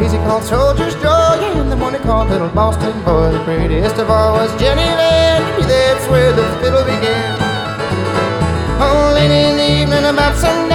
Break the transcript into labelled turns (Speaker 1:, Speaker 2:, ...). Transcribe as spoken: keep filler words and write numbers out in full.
Speaker 1: piece he called Soldier's Joy, and the one he called Little Boston Boy. The prettiest of all was Jenny Lind. That's where the fiddle began. Oh, late in the evening about sundown,